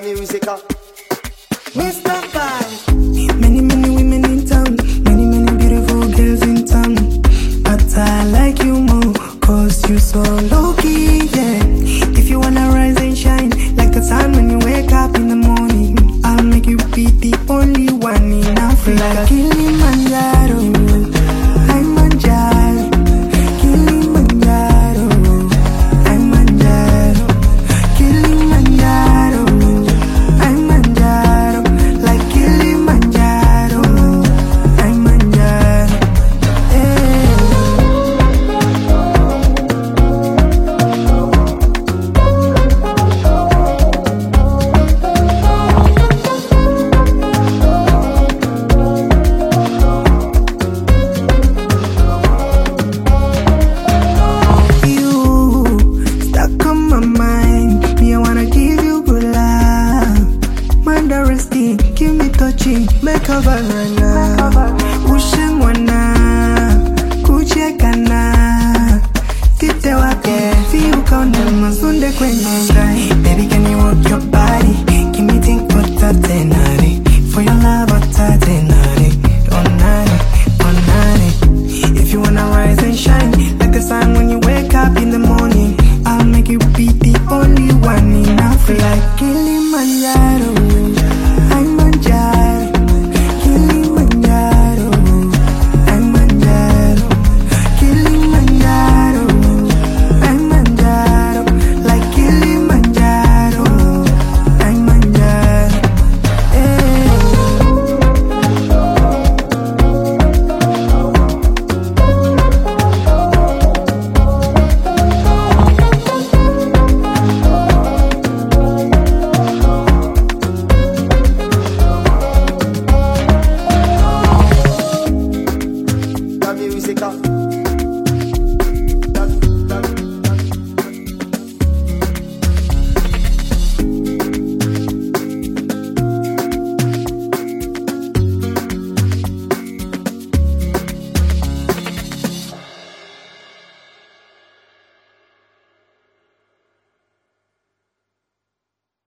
music. Mr. Vibe. Many women in town, many beautiful girls in town. But I like you more, cause you so low-key, yeah. If you wanna rise and shine, like the sun when you wake up in the morning, I'll make you be the only one in Africa. Like Kilimanjaro, I'm Manjaro. Kilimanjaro, I'm Manjaro. Kilimanjaro, I'm Manjaro. Like Kilimanjaro, I'm Manjaro. Give me touching, make a banana. Usheng wana, kuche kana. Tite wake, feel kone mazunde kwenye sky. Baby, can you work your body? Give me think for tatenari. For your love, tatenari. Onani. If you wanna rise and shine, like the sun when you wake up in the morning, I'll make you be the only one in Africa. Like Kilimanjaro. Music.